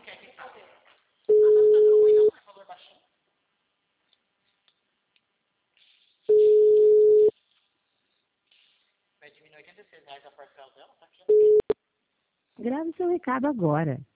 quer que fazer? Ah, mas não tá tão ruim não, é valor baixinho. Vai diminuir R$ 86 a parcela dela, tá aqui. Grave seu recado agora.